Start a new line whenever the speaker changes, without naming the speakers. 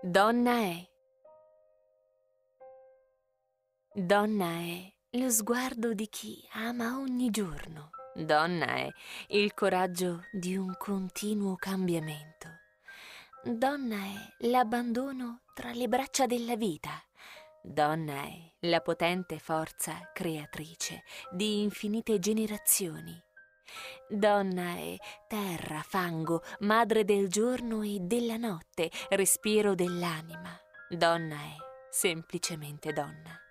Donna è. Donna è lo sguardo di chi ama ogni giorno. Donna è il coraggio di un continuo cambiamento. Donna è l'abbandono tra le braccia della vita. Donna è la potente forza creatrice di infinite generazioni. Donna è terra, fango, madre del giorno e della notte, respiro dell'anima. Donna è semplicemente donna.